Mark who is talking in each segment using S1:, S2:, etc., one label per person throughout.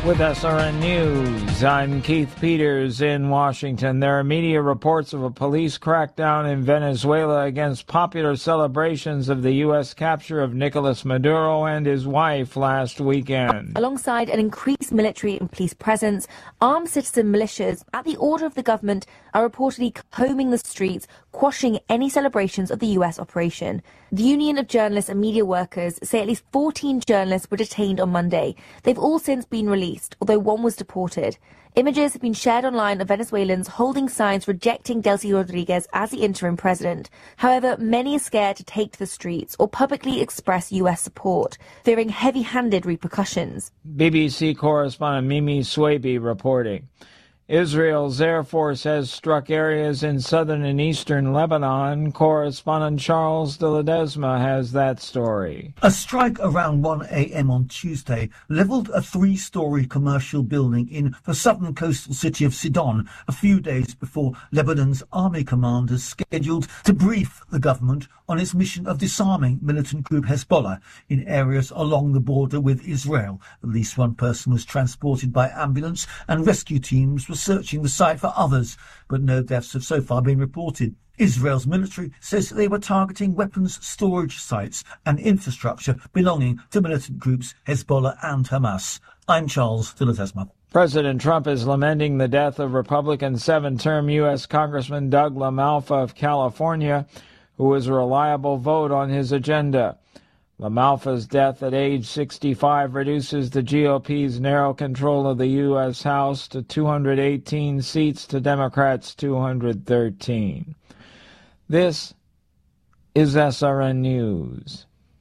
S1: With SRN News, I'm Keith Peters in Washington. There are media reports of a police crackdown in Venezuela against popular celebrations of the U.S. capture of Nicolas Maduro and his wife last weekend.
S2: Alongside an increased military and police presence, armed citizen militias, at the order of the government, are reportedly combing the streets, quashing any celebrations of the U.S. operation. The Union of Journalists and Media Workers say at least 14 journalists were detained on Monday. They've all since been released, although one was deported. Images have been shared online of Venezuelans holding signs rejecting Delcy Rodriguez as the interim president. However, many are scared to take to the streets or publicly express U.S. support, fearing heavy-handed repercussions.
S1: BBC correspondent Mimi Swaby reporting. Israel's Air Force has struck areas in southern and eastern Lebanon. Correspondent Charles de Ledesma has that story.
S3: A strike around 1 a.m. on Tuesday leveled a three-story commercial building in the southern coastal city of Sidon a few days before Lebanon's army commanders scheduled to brief the government on its mission of disarming militant group Hezbollah in areas along the border with Israel. At least one person was transported by ambulance and rescue teams were searching the site for others, but no deaths have so far been reported. Israel's military says they were targeting weapons storage sites and infrastructure belonging to militant groups Hezbollah and Hamas. I'm Charles de Ledesma.
S1: President Trump is lamenting the death of Republican seven-term U.S. Congressman Doug LaMalfa of California, who was a reliable vote on his agenda. LaMalfa's death at age 65 reduces the GOP's narrow control of the U.S. House to 218 seats to Democrats' 213. This is SRN News.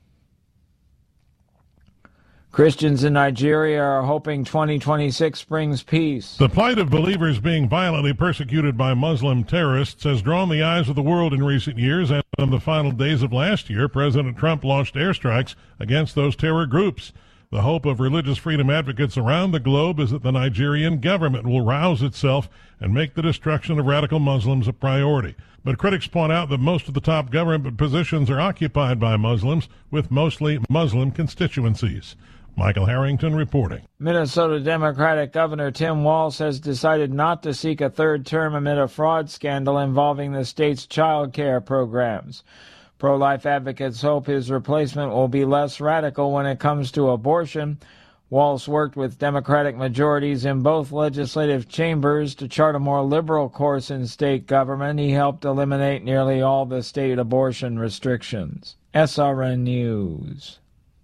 S1: Christians in Nigeria are hoping 2026 brings peace.
S4: The plight of believers being violently persecuted by Muslim terrorists has drawn the eyes of the world in recent years, and in the final days of last year, President Trump launched airstrikes against those terror groups. The hope of religious freedom advocates around the globe is that the Nigerian government will rouse itself and make the destruction of radical Muslims a priority. But critics point out that most of the top government positions are occupied by Muslims, with mostly Muslim constituencies. Michael Harrington reporting.
S1: Minnesota Democratic Governor Tim Walz has decided not to seek a third term amid a fraud scandal involving the state's child care programs. Pro-life advocates hope his replacement will be less radical when it comes to abortion. Walz worked with Democratic majorities in both legislative chambers to chart a more liberal course in state government. He helped eliminate nearly all the state abortion restrictions. SRN News.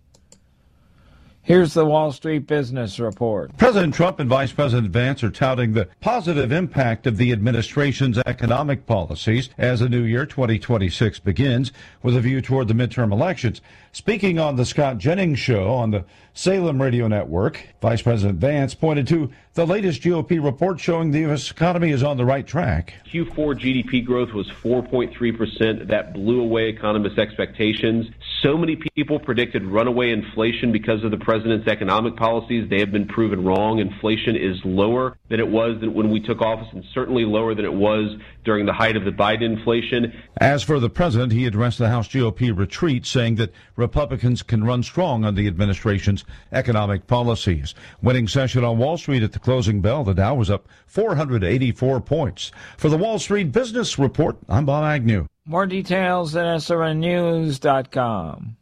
S1: Here's the Wall Street Business Report.
S5: President Trump and Vice President Vance are touting the positive impact of the administration's economic policies as the new year 2026 begins, with a view toward the midterm elections. Speaking on the Scott Jennings Show on the Salem Radio Network, Vice President Vance pointed to the latest GOP report showing the U.S. economy is on the right track.
S6: Q4 GDP growth was 4.3%. That blew away economists' expectations. So many people predicted runaway inflation because of the president's economic policies. They have been proven wrong. Inflation is lower than it was when we took office, and certainly lower than it was during the height of the Biden inflation.
S5: As for the president, he addressed the House GOP retreat, saying that Republicans can run strong on the administration's economic policies. Winning session on Wall Street at the closing bell, the Dow was up 484 points. For the Wall Street Business Report, I'm Bob Agnew.
S1: More details at srnnews.com.